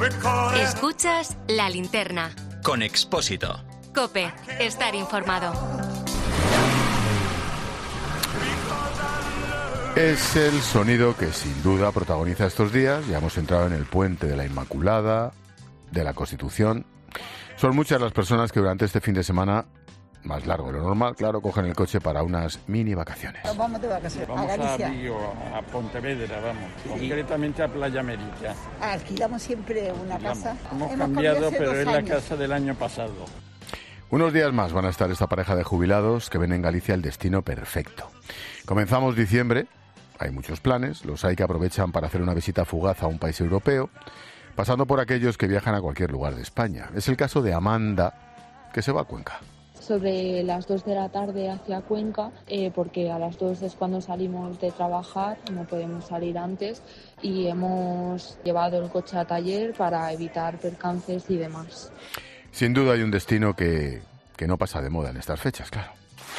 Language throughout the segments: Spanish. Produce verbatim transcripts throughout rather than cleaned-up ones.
Escuchas La Linterna. Con Expósito. COPE. Estar informado. Es el sonido que sin duda protagoniza estos días. Ya hemos entrado en el puente de la Inmaculada, de la Constitución. Son muchas las personas que durante este fin de semana, más largo de lo normal, claro, cogen el coche para unas mini vacaciones. Nos vamos de vacaciones vamos a Galicia. a Vigo, a Pontevedra, vamos, concretamente a Playa Meridia. Alquilamos siempre una casa. Hemos, Hemos cambiado cambiado, hace pero dos es años. la casa del año pasado. Unos días más van a estar esta pareja de jubilados que ven en Galicia el destino perfecto. Comenzamos diciembre, hay muchos planes, los hay que aprovechan para hacer una visita fugaz a un país europeo, pasando por aquellos que viajan a cualquier lugar de España. Es el caso de Amanda, que se va a Cuenca. Sobre las dos de la tarde hacia Cuenca, eh, porque a las dos es cuando salimos de trabajar, no podemos salir antes, y hemos llevado el coche a taller para evitar percances y demás. Sin duda hay un destino que, que no pasa de moda en estas fechas, claro.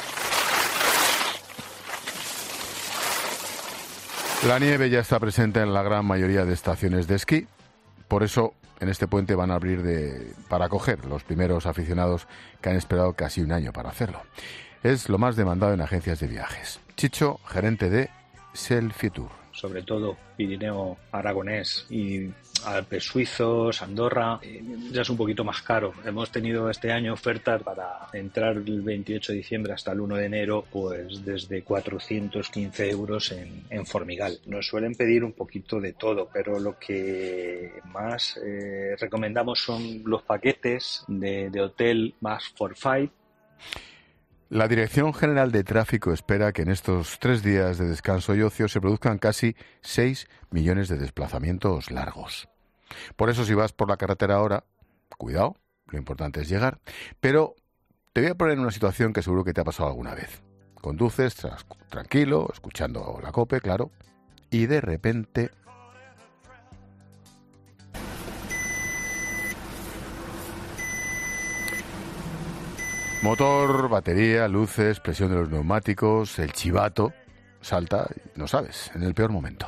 La nieve ya está presente en la gran mayoría de estaciones de esquí, por eso en este puente van a abrir de, para acoger los primeros aficionados que han esperado casi un año para hacerlo. Es lo más demandado en agencias de viajes. Chicho, gerente de Selfie-Tour. Sobre todo Pirineo aragonés y Alpes suizos, Andorra, eh, ya es un poquito más caro. Hemos tenido este año ofertas para entrar el veintiocho de diciembre hasta el uno de enero, pues desde cuatrocientos quince euros en, en Formigal. Nos suelen pedir un poquito de todo, pero lo que más eh, recomendamos son los paquetes de, de hotel más for five. La Dirección General de Tráfico espera que en estos tres días de descanso y ocio se produzcan casi seis millones de desplazamientos largos. Por eso, si vas por la carretera ahora, cuidado, lo importante es llegar. Pero te voy a poner en una situación que seguro que te ha pasado alguna vez. Conduces tras, tranquilo, escuchando la COPE, claro, y de repente... Motor, batería, luces, presión de los neumáticos, el chivato, salta y no sabes, en el peor momento.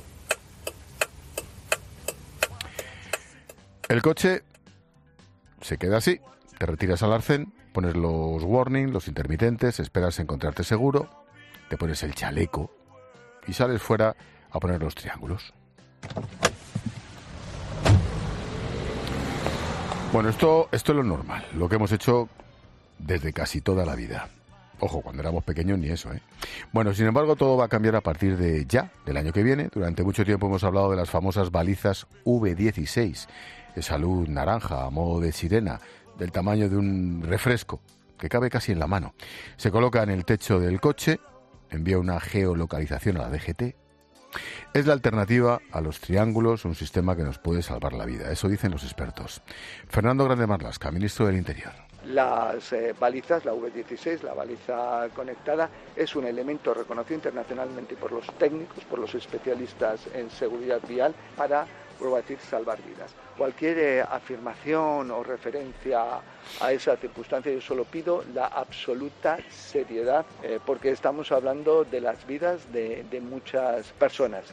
El coche se queda así, te retiras al arcén, pones los warning, los intermitentes, esperas encontrarte seguro, te pones el chaleco y sales fuera a poner los triángulos. Bueno, esto, esto es lo normal, lo que hemos hecho desde casi toda la vida. Ojo, cuando éramos pequeños ni eso, ¿eh? Bueno, sin embargo, todo va a cambiar a partir de ya, del año que viene. Durante mucho tiempo hemos hablado de las famosas balizas uve dieciséis, esa luz naranja a modo de sirena, del tamaño de un refresco, que cabe casi en la mano. Se coloca en el techo del coche, envía una geolocalización a la D G T. Es la alternativa a los triángulos, un sistema que nos puede salvar la vida. Eso dicen los expertos. Fernando Grande Marlaska, ministro del Interior. Las eh, balizas, la uve dieciséis, la baliza conectada, es un elemento reconocido internacionalmente por los técnicos, por los especialistas en seguridad vial, para, vuelvo a decir, salvar vidas. Cualquier eh, afirmación o referencia a esa circunstancia, yo solo pido la absoluta seriedad, eh, porque estamos hablando de las vidas de, de muchas personas.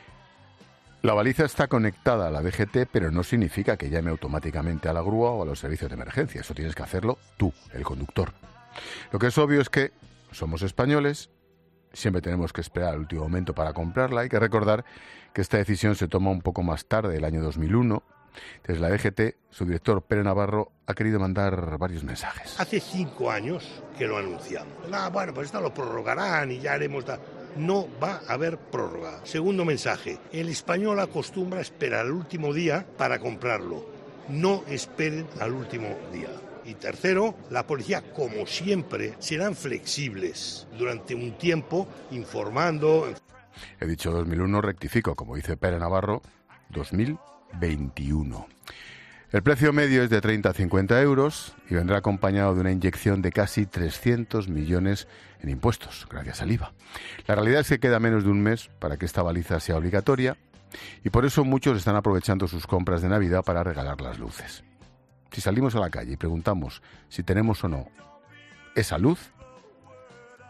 La baliza está conectada a la D G T, pero no significa que llame automáticamente a la grúa o a los servicios de emergencia. Eso tienes que hacerlo tú, el conductor. Lo que es obvio es que somos españoles, siempre tenemos que esperar al último momento para comprarla. Hay que recordar que esta decisión se toma un poco más tarde, el año dos mil uno. Desde la D G T, su director, Pere Navarro, ha querido mandar varios mensajes. Hace cinco años que lo anunciamos. Ah, bueno, pues esto lo prorrogarán y ya haremos... Da... No va a haber prórroga. Segundo mensaje, el español acostumbra a esperar al último día para comprarlo. No esperen al último día. Y tercero, la policía, como siempre, serán flexibles durante un tiempo informando. He dicho dos mil uno, rectifico, como dice Pere Navarro, dos mil veintiuno. El precio medio es de treinta a cincuenta euros y vendrá acompañado de una inyección de casi trescientos millones en impuestos, gracias al I V A. La realidad es que queda menos de un mes para que esta baliza sea obligatoria y por eso muchos están aprovechando sus compras de Navidad para regalar las luces. Si salimos a la calle y preguntamos si tenemos o no esa luz,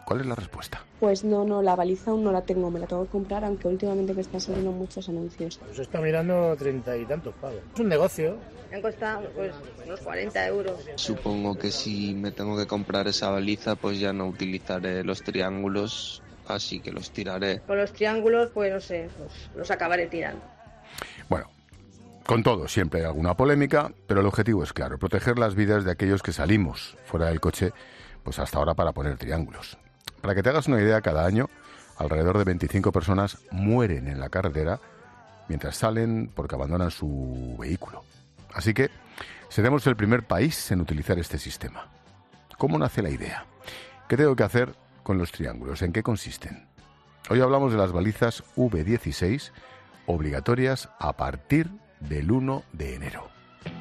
¿Cuál es la respuesta? Pues no, no, la baliza aún no la tengo, me la tengo que comprar, aunque últimamente me están saliendo muchos anuncios. Pues está mirando treinta y tantos pavos. Es un negocio. Me han costado pues unos cuarenta euros. Supongo que si me tengo que comprar esa baliza, pues ya no utilizaré los triángulos, así que los tiraré. Con los triángulos, pues no sé, pues los acabaré tirando. Bueno, con todo, siempre hay alguna polémica, pero el objetivo es claro, proteger las vidas de aquellos que salimos fuera del coche, pues hasta ahora para poner triángulos. Para que te hagas una idea, cada año alrededor de veinticinco personas mueren en la carretera mientras salen porque abandonan su vehículo. Así que seremos el primer país en utilizar este sistema. ¿Cómo nace la idea? ¿Qué tengo que hacer con los triángulos? ¿En qué consisten? Hoy hablamos de las balizas uve dieciséis, obligatorias a partir del uno de enero.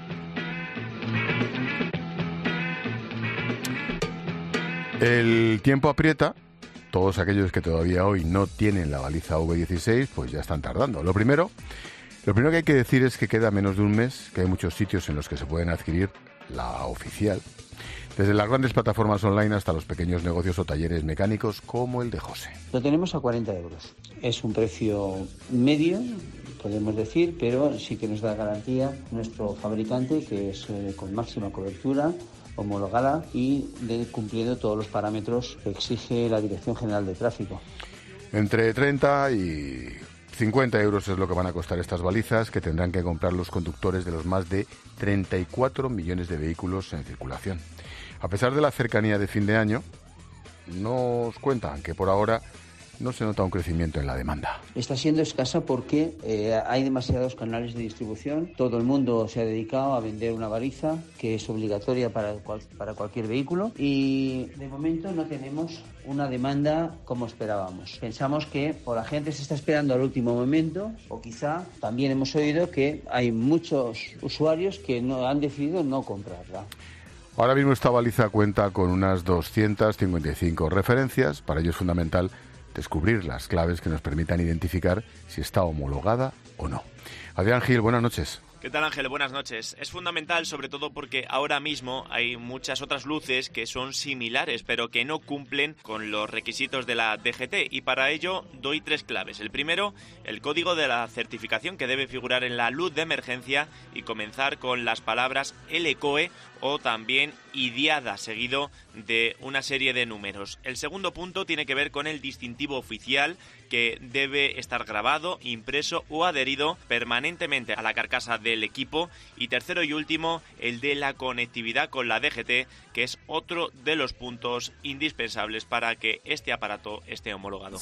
El tiempo aprieta. Todos aquellos que todavía hoy no tienen la baliza uve dieciséis, pues ya están tardando. Lo primero, lo primero que hay que decir es que queda menos de un mes, que hay muchos sitios en los que se pueden adquirir la oficial, desde las grandes plataformas online hasta los pequeños negocios o talleres mecánicos como el de José. Lo tenemos a cuarenta euros. Es un precio medio, podemos decir, pero sí que nos da garantía nuestro fabricante, que es eh, con máxima cobertura, homologada y de, cumpliendo todos los parámetros que exige la Dirección General de Tráfico. Entre treinta y cincuenta euros es lo que van a costar estas balizas, que tendrán que comprar los conductores de los más de treinta y cuatro millones de vehículos en circulación. A pesar de la cercanía de fin de año, nos cuentan que por ahora no se nota un crecimiento en la demanda. Está siendo escasa porque eh, hay demasiados canales de distribución. Todo el mundo se ha dedicado a vender una baliza que es obligatoria para, cual, para cualquier vehículo y de momento no tenemos una demanda como esperábamos. Pensamos que o la gente se está esperando al último momento o quizá también hemos oído que hay muchos usuarios que no han decidido no comprarla. Ahora mismo esta baliza cuenta con unas doscientas cincuenta y cinco referencias. Para ello es fundamental descubrir las claves que nos permitan identificar si está homologada o no. Adrián Gil, buenas noches. ¿Qué tal, Ángel? Buenas noches. Es fundamental, sobre todo porque ahora mismo hay muchas otras luces que son similares, pero que no cumplen con los requisitos de la D G T, y para ello doy tres claves. El primero, el código de la certificación que debe figurar en la luz de emergencia y comenzar con las palabras L C O E o también I D I A D A, seguido de una serie de números. El segundo punto tiene que ver con el distintivo oficial, que debe estar grabado, impreso o adherido permanentemente a la carcasa del equipo. Y tercero y último, el de la conectividad con la D G T, que es otro de los puntos indispensables para que este aparato esté homologado.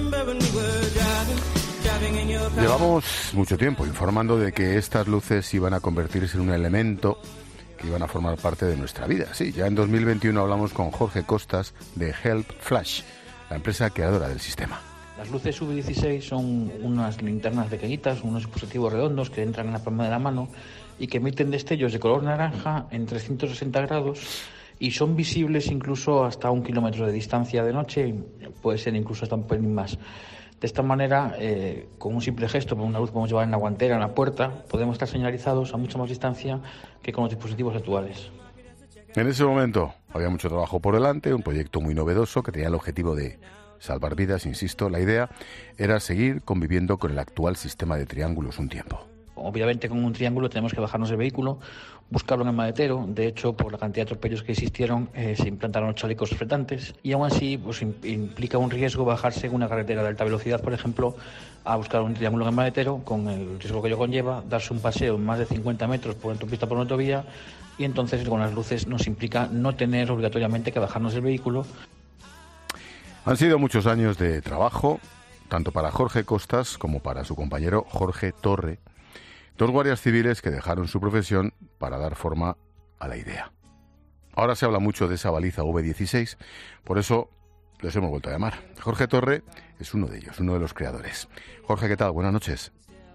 Llevamos mucho tiempo informando de que estas luces iban a convertirse en un elemento que iban a formar parte de nuestra vida. Sí, ya en dos mil veintiuno hablamos con Jorge Costas de Help Flash, la empresa creadora del sistema. Las luces uve dieciséis son unas linternas pequeñitas, unos dispositivos redondos que entran en la palma de la mano y que emiten destellos de color naranja en trescientos sesenta grados y son visibles incluso hasta un kilómetro de distancia de noche, puede ser incluso hasta un pelín más. De esta manera, eh, con un simple gesto, con una luz que podemos llevar en la guantera, en la puerta, podemos estar señalizados a mucha más distancia que con los dispositivos actuales. En ese momento había mucho trabajo por delante, un proyecto muy novedoso que tenía el objetivo de salvar vidas, insisto. La idea era seguir conviviendo con el actual sistema de triángulos un tiempo. Obviamente con un triángulo tenemos que bajarnos el vehículo, buscarlo en el maletero. De hecho, por la cantidad de atropellos que existieron, eh, se implantaron los chalecos fletantes y aún así pues, implica un riesgo bajarse en una carretera de alta velocidad, por ejemplo, a buscar un triángulo en el maletero, con el riesgo que ello conlleva, darse un paseo en más de cincuenta metros por autopista por una autovía, y entonces con las luces nos implica no tener obligatoriamente que bajarnos el vehículo. Han sido muchos años de trabajo, tanto para Jorge Costas como para su compañero Jorge Torre, dos guardias civiles que dejaron su profesión para dar forma a la idea. Ahora se habla mucho de esa baliza uve dieciséis, por eso les hemos vuelto a llamar. Jorge Torre es uno de ellos, uno de los creadores. Jorge, ¿qué tal? Buenas noches.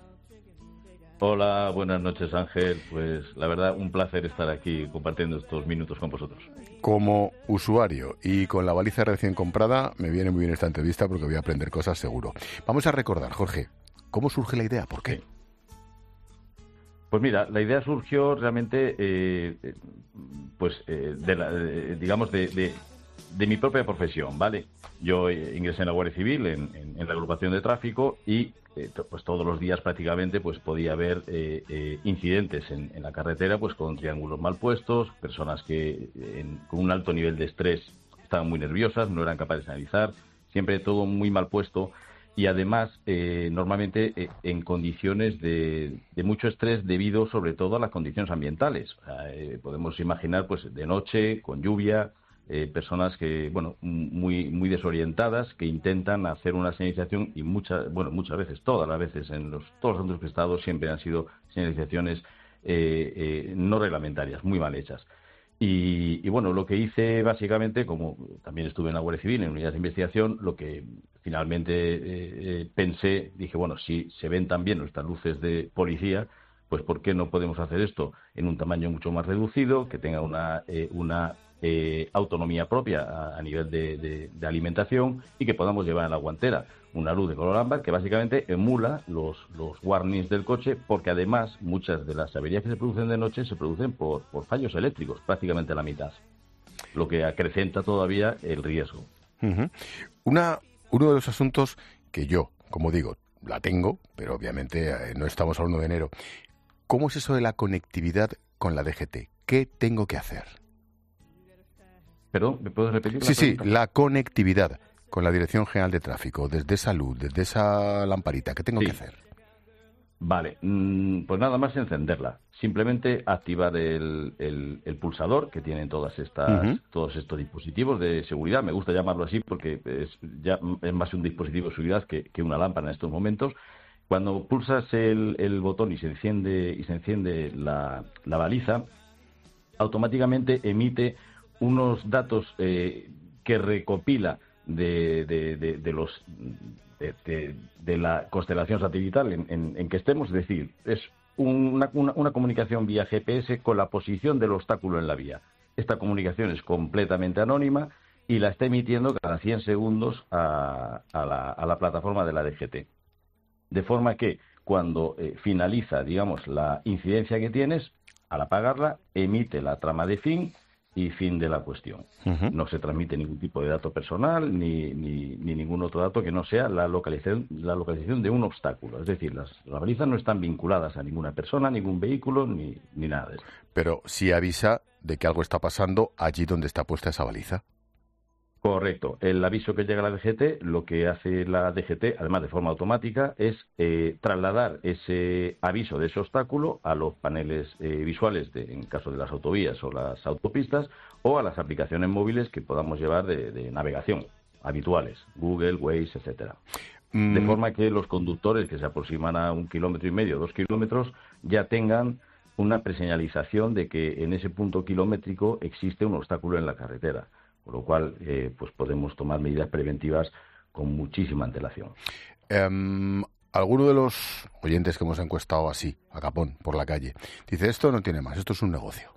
Hola, buenas noches, Ángel. Pues la verdad, un placer estar aquí compartiendo estos minutos con vosotros. Como usuario y con la baliza recién comprada, me viene muy bien esta entrevista porque voy a aprender cosas seguro. Vamos a recordar, Jorge, ¿cómo surge la idea? ¿Por qué? Pues mira, la idea surgió realmente, eh, pues, eh, de la, de, digamos, de, de de mi propia profesión, ¿vale? Yo eh, ingresé en la Guardia Civil, en, en, en la agrupación de tráfico, y eh, pues todos los días prácticamente pues podía haber eh, eh, incidentes en, en la carretera, pues con triángulos mal puestos, personas que en, con un alto nivel de estrés estaban muy nerviosas, no eran capaces de analizar, siempre todo muy mal puesto. Y además, eh, normalmente eh, en condiciones de, de mucho estrés debido sobre todo a las condiciones ambientales. O sea, eh, podemos imaginar pues de noche, con lluvia, eh, personas que, bueno, muy muy desorientadas, que intentan hacer una señalización y muchas, bueno, muchas veces, todas las veces, en los todos los centros que he estado siempre han sido señalizaciones eh, eh, no reglamentarias, muy mal hechas. Y, y bueno, lo que hice básicamente, como también estuve en la Guardia Civil, en unidades de investigación, lo que finalmente eh, eh, pensé, dije, bueno, si se ven también nuestras luces de policía, pues ¿por qué no podemos hacer esto en un tamaño mucho más reducido, que tenga una, eh, una eh, autonomía propia a, a nivel de, de, de alimentación y que podamos llevar en la guantera una luz de color ámbar que básicamente emula los, los warnings del coche, porque además muchas de las averías que se producen de noche se producen por, por fallos eléctricos, prácticamente la mitad, lo que acrecenta todavía el riesgo. Uh-huh. Una, uno de los asuntos que yo, como digo, la tengo, pero obviamente eh, no estamos al uno de enero. ¿Cómo es eso de la conectividad con la D G T? ¿Qué tengo que hacer? Perdón, ¿me puedes repetir? Sí, sí, la conectividad con la Dirección General de Tráfico, desde esa luz, desde esa lamparita, ¿qué tengo sí. que hacer? Vale, pues nada más encenderla. Simplemente activar el, el, el pulsador que tienen todas estas, uh-huh. todos estos dispositivos de seguridad. Me gusta llamarlo así porque es, ya es más un dispositivo de seguridad que, que una lámpara en estos momentos. Cuando pulsas el, el botón y se enciende y se enciende la, la baliza, automáticamente emite unos datos eh, que recopila de, de, de, de los de, de, de la constelación satelital en, en, en que estemos, es decir, es una, una, una comunicación vía G P S con la posición del obstáculo en la vía. Esta comunicación es completamente anónima y la está emitiendo cada cien segundos a, a, la, a la plataforma de la D G T. De forma que cuando eh, finaliza, digamos, la incidencia que tienes, al apagarla, emite la trama de fin y fin de la cuestión. Uh-huh. No se transmite ningún tipo de dato personal ni, ni, ni ningún otro dato que no sea la localización, la localización de un obstáculo. Es decir, las, las balizas no están vinculadas a ninguna persona, ningún vehículo, ni, ni nada de eso. Pero sí avisa de que algo está pasando allí donde está puesta esa baliza. Correcto. El aviso que llega a la D G T, lo que hace la D G T, además de forma automática, es eh, trasladar ese aviso de ese obstáculo a los paneles eh, visuales, de, en caso de las autovías o las autopistas, o a las aplicaciones móviles que podamos llevar de, de navegación habituales, Google, Waze, etcétera. Mm. De forma que los conductores que se aproximan a un kilómetro y medio, dos kilómetros, ya tengan una preseñalización de que en ese punto kilométrico existe un obstáculo en la carretera. Con lo cual, eh, pues podemos tomar medidas preventivas con muchísima antelación. Um, alguno de los oyentes que hemos encuestado así, a capón, por la calle, dice, esto no tiene más, esto es un negocio.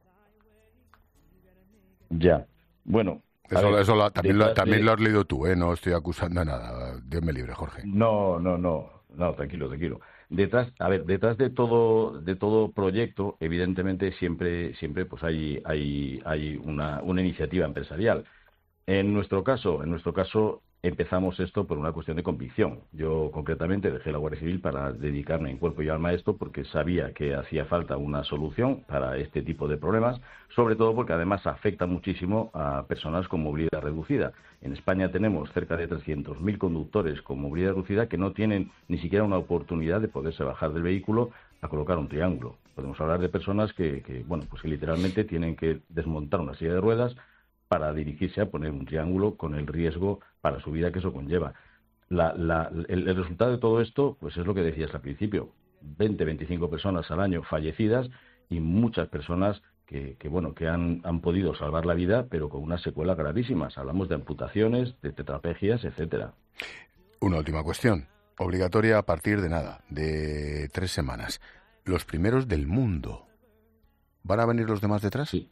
Ya, bueno... Eso, ver, eso lo, también, lo, también de... lo has leído tú, ¿eh? No estoy acusando de nada. Dios me libre, Jorge. No, no, no, no, tranquilo, tranquilo. Detrás, a ver, detrás de todo, de todo proyecto, evidentemente siempre, siempre, pues hay, hay, hay una, una iniciativa empresarial. En nuestro caso, en nuestro caso empezamos esto por una cuestión de convicción. Yo concretamente dejé la Guardia Civil para dedicarme en cuerpo y alma a esto porque sabía que hacía falta una solución para este tipo de problemas, sobre todo porque además afecta muchísimo a personas con movilidad reducida. En España tenemos cerca de trescientos mil conductores con movilidad reducida que no tienen ni siquiera una oportunidad de poderse bajar del vehículo a colocar un triángulo. Podemos hablar de personas que, que bueno, pues que literalmente tienen que desmontar una silla de ruedas para dirigirse a poner un triángulo con el riesgo para su vida que eso conlleva. La, la, el, el resultado de todo esto, pues es lo que decías al principio, veinte, veinticinco personas al año fallecidas y muchas personas que, que bueno, que han, han podido salvar la vida, pero con unas secuelas gravísimas. Hablamos de amputaciones, de tetraplegias, etcétera. Una última cuestión, obligatoria a partir de nada, de tres semanas. Los primeros del mundo. ¿Van a venir los demás detrás? Sí.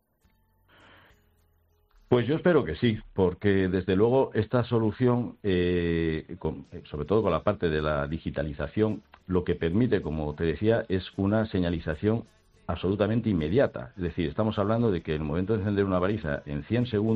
Pues yo espero que sí, porque desde luego esta solución, eh, con, sobre todo con la parte de la digitalización, lo que permite, como te decía, es una señalización absolutamente inmediata. Es decir, estamos hablando de que en el momento de encender una baliza en cien segundos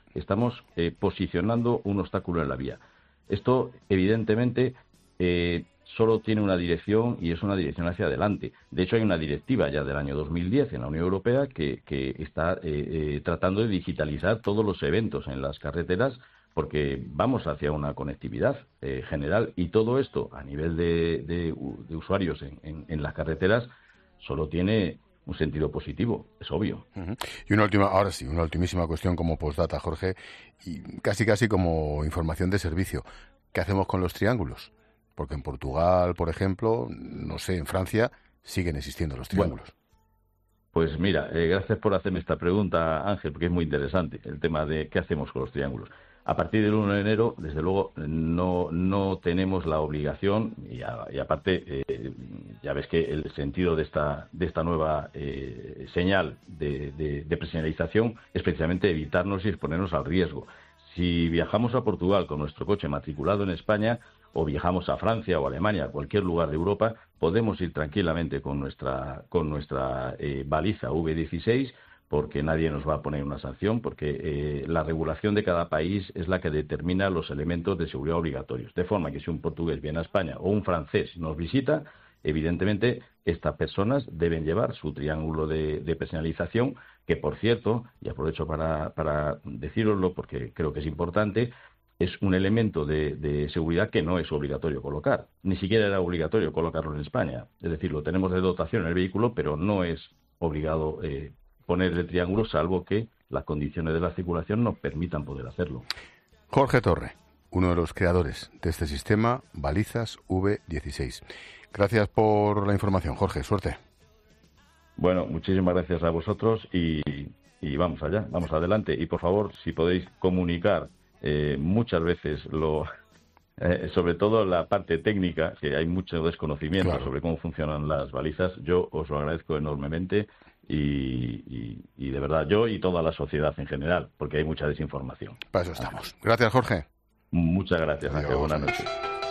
estamos eh, posicionando un obstáculo en la vía. Esto, evidentemente, eh, solo tiene una dirección y es una dirección hacia adelante. De hecho, hay una directiva ya del año dos mil diez en la Unión Europea que, que está eh, eh, tratando de digitalizar todos los eventos en las carreteras, porque vamos hacia una conectividad eh, general, y todo esto a nivel de, de, de usuarios en, en, en las carreteras solo tiene un sentido positivo, es obvio. Uh-huh. Y una última, ahora sí, una ultimísima cuestión como postdata, Jorge, y casi casi como información de servicio. ¿Qué hacemos con los triángulos? Porque en Portugal, por ejemplo, no sé, en Francia siguen existiendo los triángulos. Bueno, pues mira, eh, gracias por hacerme esta pregunta, Ángel, porque es muy interesante el tema de qué hacemos con los triángulos. A partir del uno de enero, desde luego, no, no tenemos la obligación, y, a, y aparte, eh, ya ves que el sentido de esta, de esta nueva eh, señal de, de, de personalización es precisamente evitarnos y exponernos al riesgo. Si viajamos a Portugal con nuestro coche matriculado en España, o viajamos a Francia o a Alemania, a cualquier lugar de Europa, podemos ir tranquilamente con nuestra, con nuestra eh, baliza V dieciséis, porque nadie nos va a poner una sanción, porque eh, la regulación de cada país es la que determina los elementos de seguridad obligatorios. De forma que si un portugués viene a España o un francés nos visita, evidentemente estas personas deben llevar su triángulo de, de personalización, que por cierto, y aprovecho para, para decíroslo porque creo que es importante, es un elemento de, de seguridad que no es obligatorio colocar. Ni siquiera era obligatorio colocarlo en España. Es decir, lo tenemos de dotación en el vehículo, pero no es obligado eh, poner el triángulo, salvo que las condiciones de la circulación nos permitan poder hacerlo. Jorge Torre, uno de los creadores de este sistema, balizas V dieciséis. Gracias por la información, Jorge. Suerte. Bueno, muchísimas gracias a vosotros y, y vamos allá, vamos adelante. Y por favor, si podéis comunicar eh, muchas veces lo... Eh, sobre todo la parte técnica, que hay mucho desconocimiento claro. sobre cómo funcionan las balizas, yo os lo agradezco enormemente y, y, y de verdad yo y toda la sociedad en general, porque hay mucha desinformación. Para eso estamos. Gracias, Jorge. Muchas gracias, Ángel. Buenas noches.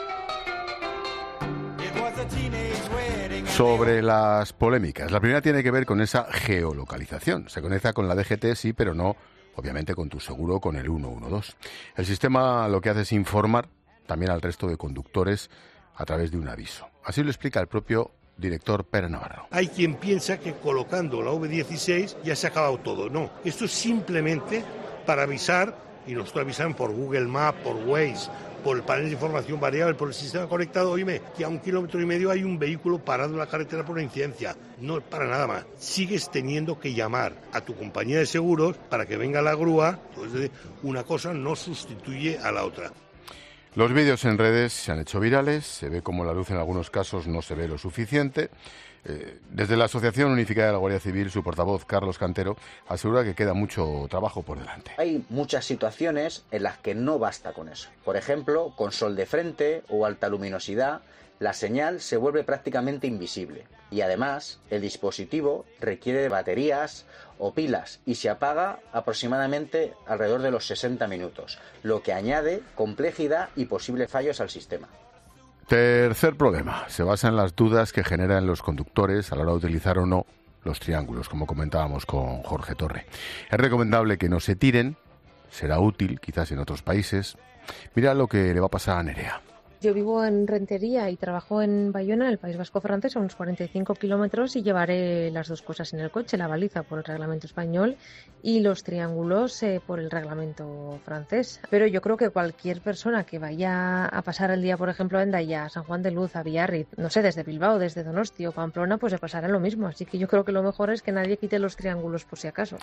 Sobre las polémicas. La primera tiene que ver con esa geolocalización. Se conecta con la D G T, sí, pero no, obviamente, con tu seguro, con el ciento doce. El sistema lo que hace es informar también al resto de conductores a través de un aviso. Así lo explica el propio director Pere Navarro. Hay quien piensa que colocando la V dieciséis ya se ha acabado todo. No, esto es simplemente para avisar, y nosotros avisan por Google Maps, por Waze, por el panel de información variable, por el sistema conectado. Oíme, que a un kilómetro y medio hay un vehículo parado en la carretera por una incidencia. No para nada más. Sigues teniendo que llamar a tu compañía de seguros para que venga la grúa. Entonces, una cosa no sustituye a la otra. Los vídeos en redes se han hecho virales, se ve como la luz en algunos casos no se ve lo suficiente. Eh, desde la Asociación Unificada de la Guardia Civil, su portavoz, Carlos Cantero, asegura que queda mucho trabajo por delante. Hay muchas situaciones en las que no basta con eso. Por ejemplo, con sol de frente o alta luminosidad, la señal se vuelve prácticamente invisible. Y además, el dispositivo requiere de baterías o pilas y se apaga aproximadamente alrededor de los sesenta minutos, lo que añade complejidad y posibles fallos al sistema. Tercer problema, se basa en las dudas que generan los conductores a la hora de utilizar o no los triángulos, como comentábamos con Jorge Torre. Es recomendable que no se tiren, será útil quizás en otros países. Mira lo que le va a pasar a Nerea. Yo vivo en Rentería y trabajo en Bayona, en el País Vasco francés, a unos cuarenta y cinco kilómetros, y llevaré las dos cosas en el coche, la baliza por el reglamento español y los triángulos eh, por el reglamento francés. Pero yo creo que cualquier persona que vaya a pasar el día, por ejemplo, en Endaya, San Juan de Luz, a Biarritz, no sé, desde Bilbao, desde Donosti o Pamplona, pues le pasará lo mismo. Así que yo creo que lo mejor es que nadie quite los triángulos por si acaso.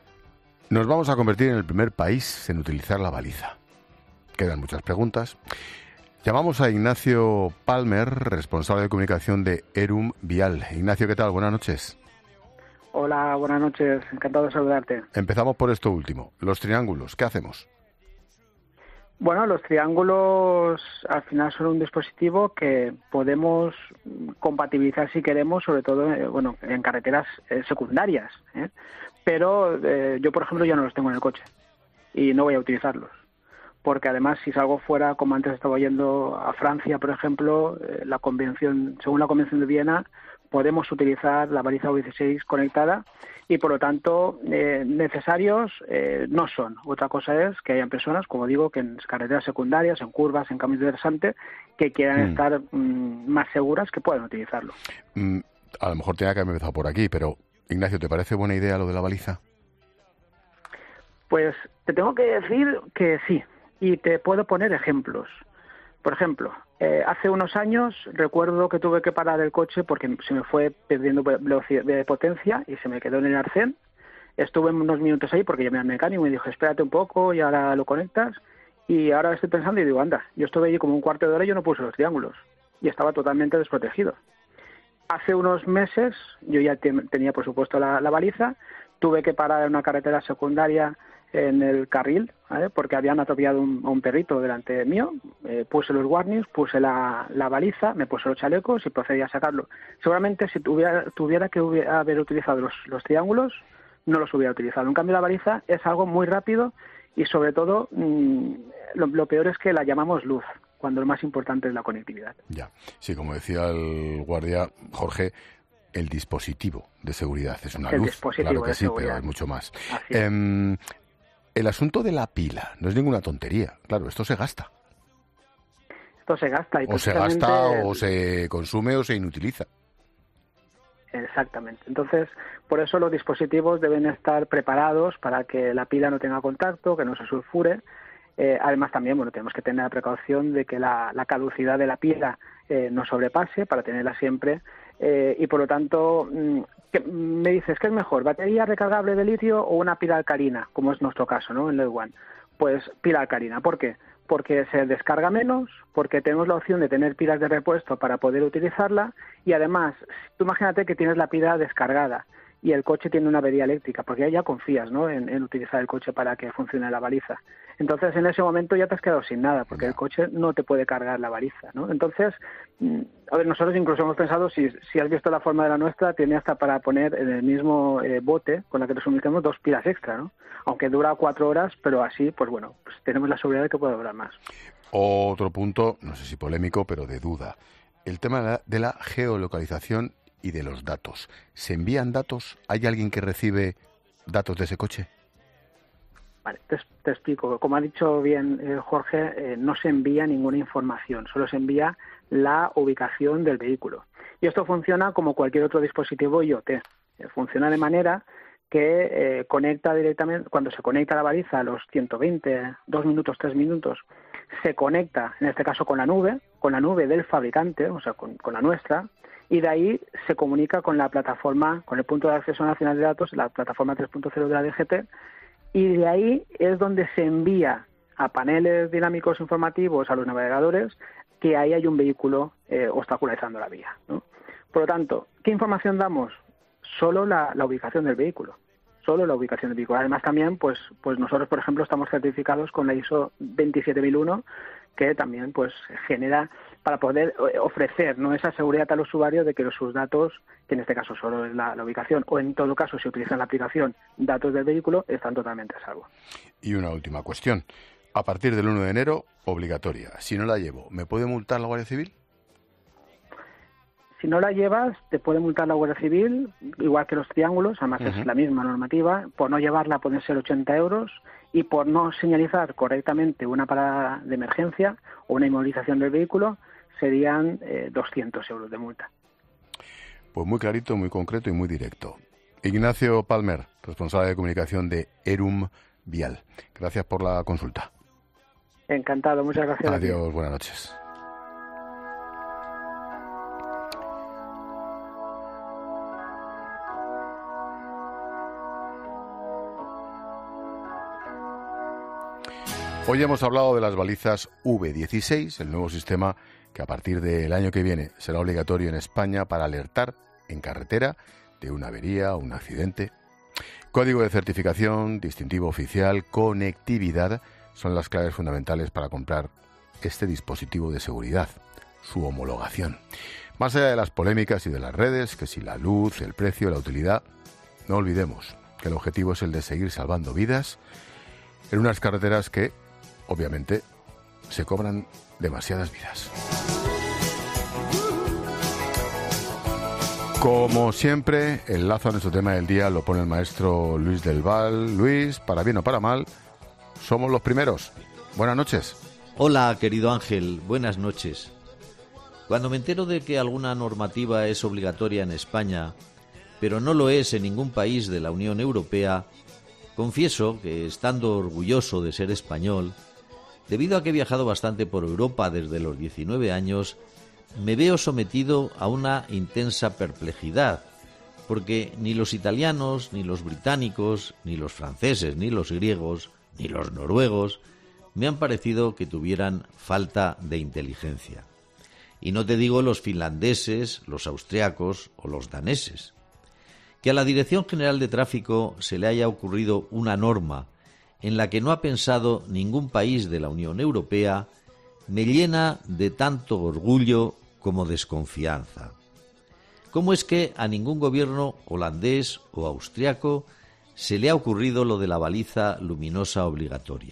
Nos vamos a convertir en el primer país en utilizar la baliza. Quedan muchas preguntas. Llamamos a Ignacio Palmer, responsable de comunicación de Erum Vial. Ignacio, ¿qué tal? Buenas noches. Hola, buenas noches. Encantado de saludarte. Empezamos por esto último. Los triángulos, ¿qué hacemos? Bueno, los triángulos al final son un dispositivo que podemos compatibilizar si queremos, sobre todo eh, bueno, en carreteras eh, secundarias. ¿eh? Pero eh, yo, por ejemplo, ya no los tengo en el coche y no voy a utilizarlos. Porque además, si salgo fuera, como antes estaba yendo a Francia, por ejemplo, eh, la convención, según la Convención de Viena, podemos utilizar la baliza U V dieciséis conectada y, por lo tanto, eh, necesarios eh, no son. Otra cosa es que hayan personas, como digo, que en carreteras secundarias, en curvas, en cambios de rasante, que quieran mm. estar mm, más seguras, que puedan utilizarlo. Mm, a lo mejor tenía que haber empezado por aquí, pero, Ignacio, ¿te parece buena idea lo de la baliza? Pues te tengo que decir que sí, y te puedo poner ejemplos. Por ejemplo, eh, hace unos años recuerdo que tuve que parar el coche porque se me fue perdiendo velocidad de potencia y se me quedó en el arcén. Estuve unos minutos ahí porque llamé al mecánico y me dijo, espérate un poco y ahora lo conectas. Y ahora estoy pensando y digo, anda, yo estuve allí como un cuarto de hora y yo no puse los triángulos. Y estaba totalmente desprotegido. Hace unos meses yo ya te, tenía, por supuesto, la, la baliza. Tuve que parar en una carretera secundaria en el carril, ¿vale? Porque habían atropellado un, a un perrito delante mío. Eh, puse los warnings, puse la, la baliza, me puse los chalecos y procedí a sacarlo. Seguramente si tuviera, tuviera que hubiera, haber utilizado los, los triángulos, no los hubiera utilizado. En cambio, la baliza es algo muy rápido y, sobre todo, mmm, lo, lo peor es que la llamamos luz, cuando lo más importante es la conectividad. Ya, sí, como decía el guardia Jorge, el dispositivo de seguridad es una el luz, dispositivo claro que de sí, seguridad. pero es mucho más. Eh, el asunto de la pila no es ninguna tontería, claro, esto se gasta. Esto se gasta. Y o se gasta, o se consume, o se inutiliza. Exactamente. Entonces, por eso los dispositivos deben estar preparados para que la pila no tenga contacto, que no se sulfure. Eh, además, también, bueno, tenemos que tener la precaución de que la, la caducidad de la pila eh, no sobrepase para tenerla siempre. Eh, y, por lo tanto, ¿qué, me dices, ¿qué es mejor? ¿Batería recargable de litio o una pila alcalina, como es nuestro caso, ¿no? En L E D One. Pues pila alcalina. ¿Por qué? Porque se descarga menos, porque tenemos la opción de tener pilas de repuesto para poder utilizarla y, además, tú imagínate que tienes la pila descargada y el coche tiene una avería eléctrica, porque ahí ya confías, ¿no?, en, en utilizar el coche para que funcione la baliza. Entonces, en ese momento ya te has quedado sin nada, porque el coche no te puede cargar la baliza, ¿no? Entonces, a ver, nosotros incluso hemos pensado, si, si has visto la forma de la nuestra, tiene hasta para poner en el mismo eh, bote con la que te suministramos dos pilas extra, ¿no? Aunque dura cuatro horas, pero así, pues bueno, pues tenemos la seguridad de que puede durar más. Otro punto, no sé si polémico, pero de duda. El tema de la, de la geolocalización y de los datos. ¿Se envían datos? ¿Hay alguien que recibe datos de ese coche? Vale, te, te explico. Como ha dicho bien eh, Jorge, eh, no se envía ninguna información, solo se envía la ubicación del vehículo. Y esto funciona como cualquier otro dispositivo I O T. Eh, funciona de manera que eh, conecta directamente, cuando se conecta la baliza a los ciento veinte, dos minutos, tres minutos, se conecta, en este caso con la nube, con la nube del fabricante, o sea, con, con la nuestra, y de ahí se comunica con la plataforma, con el punto de acceso nacional de datos, la plataforma tres punto cero de la D G T, y de ahí es donde se envía a paneles dinámicos informativos, a los navegadores, que ahí hay un vehículo eh, obstaculizando la vía, ¿no? Por lo tanto, ¿qué información damos? Solo la, la ubicación del vehículo, solo la ubicación del vehículo. Además también, pues, pues nosotros, por ejemplo, estamos certificados con la I S O veintisiete mil uno, que también pues genera para poder ofrecer, ¿no?, esa seguridad al usuario de que sus datos, que en este caso solo es la, la ubicación, o en todo caso si utilizan la aplicación datos del vehículo, están totalmente a salvo. Y una última cuestión. A partir del uno de enero, obligatoria. Si no la llevo, ¿me puede multar la Guardia Civil? Si no la llevas, te puede multar la Guardia Civil, igual que los triángulos, además uh-huh. es la misma normativa. Por no llevarla pueden ser ochenta euros y por no señalizar correctamente una parada de emergencia o una inmovilización del vehículo serían eh, doscientos euros de multa. Pues muy clarito, muy concreto y muy directo. Ignacio Palmer, responsable de comunicación de Erum Vial. Gracias por la consulta. Encantado, muchas gracias. Adiós, buenas noches. Hoy hemos hablado de las balizas U V dieciséis, el nuevo sistema que a partir del año que viene será obligatorio en España para alertar en carretera de una avería o un accidente. Código de certificación, distintivo oficial, conectividad son las claves fundamentales para comprar este dispositivo de seguridad, su homologación. Más allá de las polémicas y de las redes, que si la luz, el precio, la utilidad, no olvidemos que el objetivo es el de seguir salvando vidas en unas carreteras que, obviamente, se cobran demasiadas vidas. Como siempre, el lazo a nuestro tema del día lo pone el maestro Luis del Val. Luis, para bien o para mal, somos los primeros. Buenas noches. Hola, querido Ángel, buenas noches. Cuando me entero de que alguna normativa es obligatoria en España, pero no lo es en ningún país de la Unión Europea, confieso que, estando orgulloso de ser español, debido a que he viajado bastante por Europa desde los diecinueve años, me veo sometido a una intensa perplejidad, porque ni los italianos, ni los británicos, ni los franceses, ni los griegos, ni los noruegos me han parecido que tuvieran falta de inteligencia. Y no te digo los finlandeses, los austriacos o los daneses. Que a la Dirección General de Tráfico se le haya ocurrido una norma en la que no ha pensado ningún país de la Unión Europea me llena de tanto orgullo como desconfianza. ¿Cómo es que a ningún gobierno holandés o austriaco se le ha ocurrido lo de la baliza luminosa obligatoria?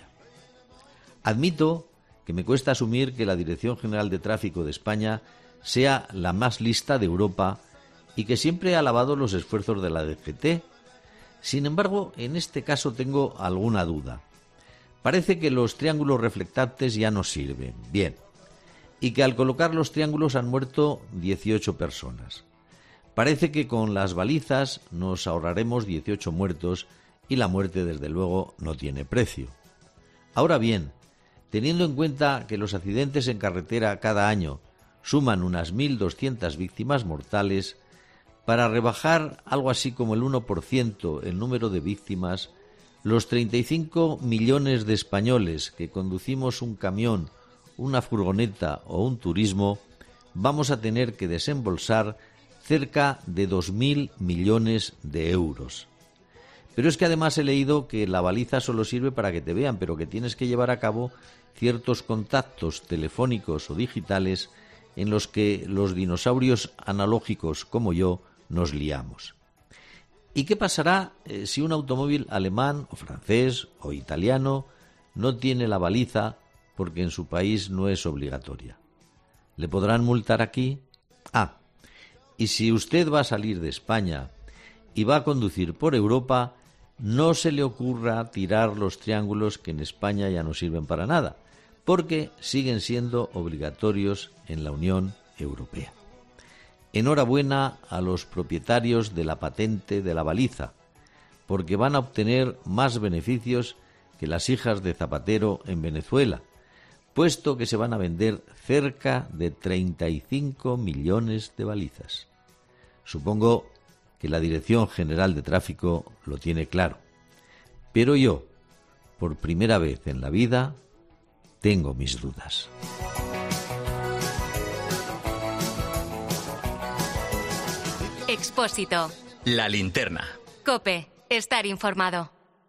Admito que me cuesta asumir que la Dirección General de Tráfico de España sea la más lista de Europa y que siempre ha alabado los esfuerzos de la D G T. Sin embargo, en este caso tengo alguna duda. Parece que los triángulos reflectantes ya no sirven. Bien. Y que al colocar los triángulos han muerto dieciocho personas. Parece que con las balizas nos ahorraremos dieciocho muertos y la muerte, desde luego, no tiene precio. Ahora bien, teniendo en cuenta que los accidentes en carretera cada año suman unas mil doscientas víctimas mortales, para rebajar algo así como el uno por ciento el número de víctimas, los treinta y cinco millones de españoles que conducimos un camión, una furgoneta o un turismo, vamos a tener que desembolsar cerca de dos mil millones de euros. Pero es que además he leído que la baliza solo sirve para que te vean, pero que tienes que llevar a cabo ciertos contactos telefónicos o digitales en los que los dinosaurios analógicos como yo nos liamos. ¿Y qué pasará eh, si un automóvil alemán o francés o italiano no tiene la baliza porque en su país no es obligatoria? ¿Le podrán multar aquí? Ah, y si usted va a salir de España y va a conducir por Europa, no se le ocurra tirar los triángulos que en España ya no sirven para nada, porque siguen siendo obligatorios en la Unión Europea. Enhorabuena a los propietarios de la patente de la baliza, porque van a obtener más beneficios que las hijas de Zapatero en Venezuela, puesto que se van a vender cerca de treinta y cinco millones de balizas. Supongo que la Dirección General de Tráfico lo tiene claro. Pero yo, por primera vez en la vida, tengo mis dudas. Expósito. La linterna. COPE. Estar informado.